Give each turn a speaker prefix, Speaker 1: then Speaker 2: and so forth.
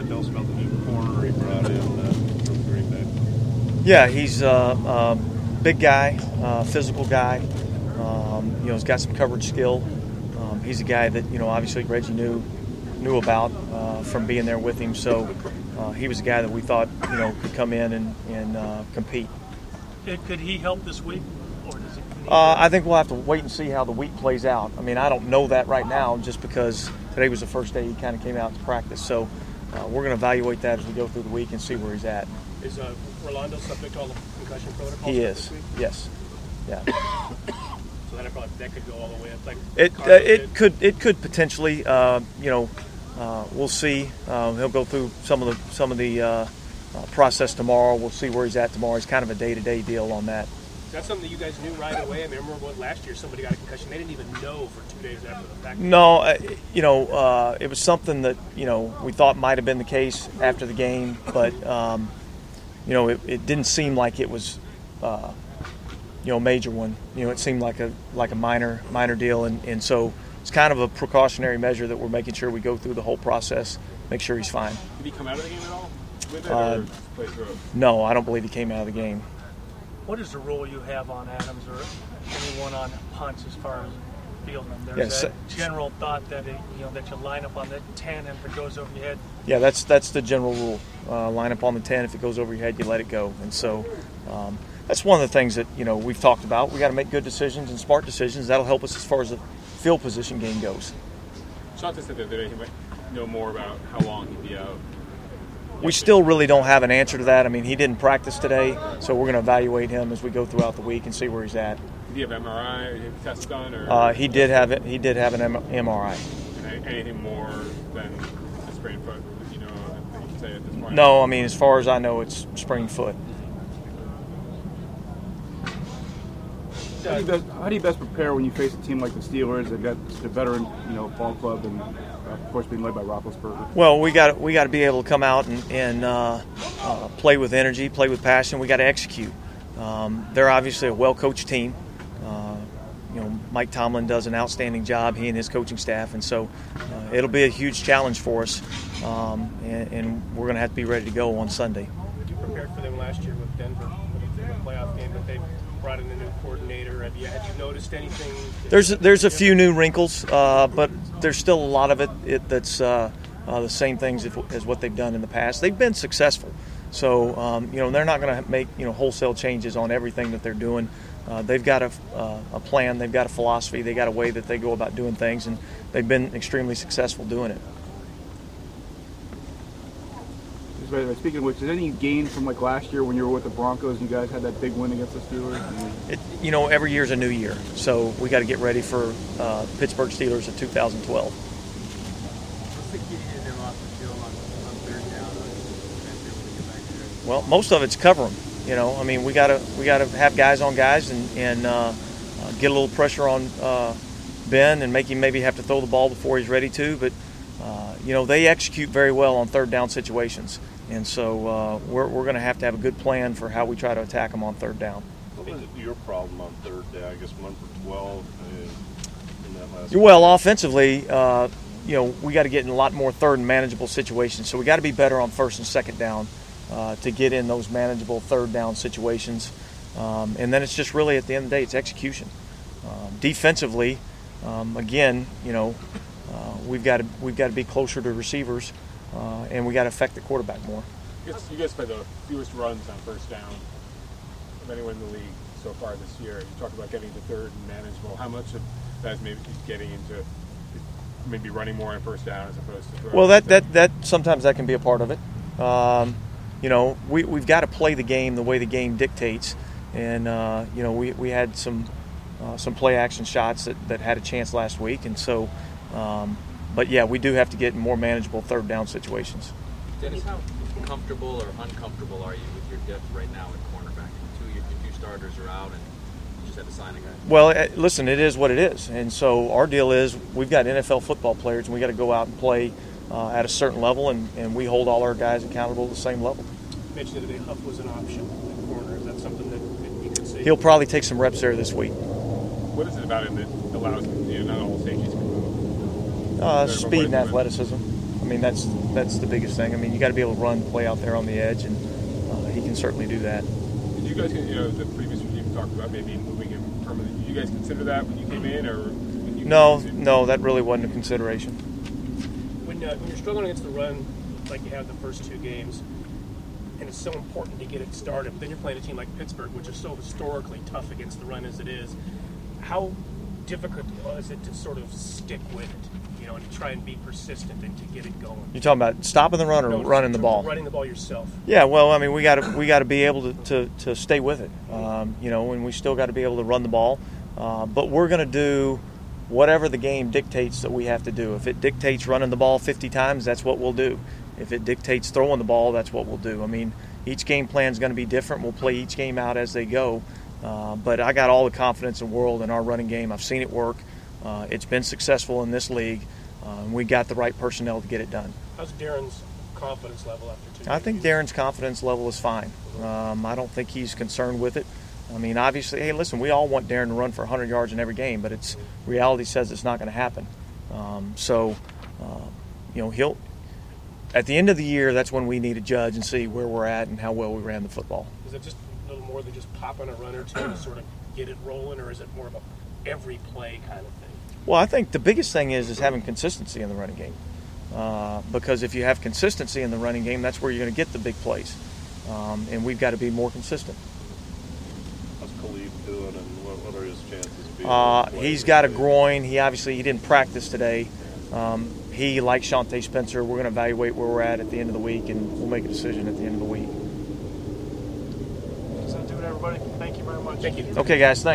Speaker 1: tell us about the new corner he brought in from Green Bay.
Speaker 2: Yeah, he's a big guy, physical guy. He's got some coverage skill. He's a guy that obviously Reggie knew about from being there with him. So he was a guy that we thought could come in and compete.
Speaker 3: Could he help this week, or does he?
Speaker 2: I think we'll have to wait and see how the week plays out. I mean, I don't know that right now, just because today was the first day he kind of came out to practice. So we're going to evaluate that as we go through the week and see where he's at.
Speaker 3: Is Rolando subject to all the concussion protocols?
Speaker 2: He is. Yes. Yeah.
Speaker 3: So that could go all the way up. Like
Speaker 2: it could potentially. We'll see. He'll go through some of the process tomorrow. We'll see where he's at tomorrow. It's kind of a day-to-day deal on that.
Speaker 3: Is that something that you guys knew right away? I remember last year somebody got a concussion. They didn't even know for 2 days after the fact.
Speaker 2: No, it was something that we thought might have been the case after the game, but it didn't seem like it was a major one. It seemed like a minor deal, and so it's kind of a precautionary measure that we're making sure we go through the whole process, make sure he's fine.
Speaker 1: Did he come out of the game at all with it, or play through it?
Speaker 2: No, I don't believe he came out of the game.
Speaker 3: What is the rule you have on Adams or anyone on punts as far as fielding them? There's that general thought that that you line up on the 10 and if it goes over your head.
Speaker 2: Yeah, that's the general rule. Line up on the 10. If it goes over your head, you let it go. And so that's one of the things that we've talked about. We got to make good decisions and smart decisions. That'll help us as far as the field position game goes.
Speaker 1: Shanta said the other day he might know more about how long he'd be out.
Speaker 2: We still really don't have an answer to that. I mean, he didn't practice today, so we're going to evaluate him as we go throughout the week and see where he's at.
Speaker 1: Did he have MRI test done? Or
Speaker 2: he did have it. He did have an MRI.
Speaker 1: Anything more than a sprained foot? That you can say at this point?
Speaker 2: No, I mean, as far as I know, it's sprained foot.
Speaker 4: How do you best prepare when you face a team like the Steelers? They've got the veteran, ball club, and of course being led by Roethlisberger.
Speaker 2: Well, we got to be able to come out and play with energy, play with passion. We got to execute. They're obviously a well-coached team. Mike Tomlin does an outstanding job. He and his coaching staff, and so it'll be a huge challenge for us. And we're going to have to be ready to go on Sunday.
Speaker 3: You prepared for them last year with Denver for the playoff game, but they brought in a new coordinator. Have you noticed anything?
Speaker 2: There's a few new wrinkles, but there's still a lot of it that's the same things as what they've done in the past. They've been successful, so they're not going to make wholesale changes on everything that they're doing. They've got a plan, they've got a philosophy, they got a way that they go about doing things, and they've been extremely successful doing it.
Speaker 4: Speaking of which, is any gain from like last year when you were with the Broncos and you guys had that big win against the Steelers?
Speaker 2: Every year's a new year, so we got to get ready for Pittsburgh Steelers of 2012.
Speaker 1: What's the key to getting them off the field on third down?
Speaker 2: Well, most of it's cover them. We got to have guys on guys and get a little pressure on Ben and make him maybe have to throw the ball before he's ready to. But they execute very well on third down situations. And so we're going to have a good plan for how we try to attack them on third down.
Speaker 5: What was your problem on third down? I guess 1 for 12 in that last
Speaker 2: Well, offensively, we got to get in a lot more third and manageable situations. So we got to be better on first and second down to get in those manageable third down situations. And then it's just really, at the end of the day, it's execution. Defensively, again, we've got to be closer to receivers. And we got to affect the quarterback more.
Speaker 1: You guys play the fewest runs on first down of anyone in the league so far this year. You talked about getting to third and manageable. How much of that is maybe getting into maybe running more on first down as opposed to throwing?
Speaker 2: Well, that sometimes that can be a part of it. We've got to play the game the way the game dictates, and we had some play action shots that had a chance last week, and so. But, yeah, we do have to get in more manageable third down situations.
Speaker 6: Dennis, how comfortable or uncomfortable are you with your depth right now at cornerback? Your two starters are out, and you just had to sign a guy.
Speaker 2: Well, listen, it is what it is. And so our deal is we've got NFL football players, and we got to go out and play at a certain level, and we hold all our guys accountable to the same level.
Speaker 3: You mentioned today Huff was an option at corner. Is that something that you could see?
Speaker 2: He'll probably take some reps there this week.
Speaker 1: What is it about him that allows not all safeties can move?
Speaker 2: Speed and athleticism. I mean, that's the biggest thing. I mean, you got to be able to run, play out there on the edge, and he can certainly do that.
Speaker 1: Did you guys, the previous regime talked about maybe moving him permanently? Did you guys consider that when you came in, or when you
Speaker 2: No, that really wasn't a consideration.
Speaker 7: When you're struggling against the run, like you have the first 2 games, and it's so important to get it started, but then you're playing a team like Pittsburgh, which is so historically tough against the run as it is. How difficult was it to sort of stick with it, and to try and be persistent and to get it going?
Speaker 2: You're talking about stopping the run or running the ball?
Speaker 7: Running the ball yourself.
Speaker 2: Yeah, well, I mean, we got to be able to stay with it, and we still got to be able to run the ball, but we're going to do whatever the game dictates that we have to do. If it dictates running the ball 50 times, that's what we'll do. If it dictates throwing the ball, that's what we'll do. I mean, each game plan is going to be different. We'll play each game out as they go. But I got all the confidence in the world in our running game. I've seen it work. It's been successful in this league. We got the right personnel to get it done.
Speaker 7: How's Darren's confidence level after 2 games?
Speaker 2: I think Darren's confidence level is fine. I don't think he's concerned with it. I mean, obviously, hey, listen, we all want Darren to run for 100 yards in every game, but reality says it's not going to happen. He'll – at the end of the year, that's when we need to judge and see where we're at and how well we ran the football.
Speaker 7: Is it just a little more than just popping a run or two to sort of get it rolling, or is it more of a every play kind of thing?
Speaker 2: Well, I think the biggest thing is having consistency in the running game. Because if you have consistency in the running game, that's where you're going to get the big plays. And we've got to be more consistent.
Speaker 5: How's Khalid doing, and what are his chances of being
Speaker 2: he's got a groin. He didn't practice today. He, like Shante Spencer, we're going to evaluate where we're at the end of the week, and we'll make a decision at the end of the week.
Speaker 3: Does that do it, everybody? Thank you very much.
Speaker 7: Thank you.
Speaker 2: Okay, guys, thanks.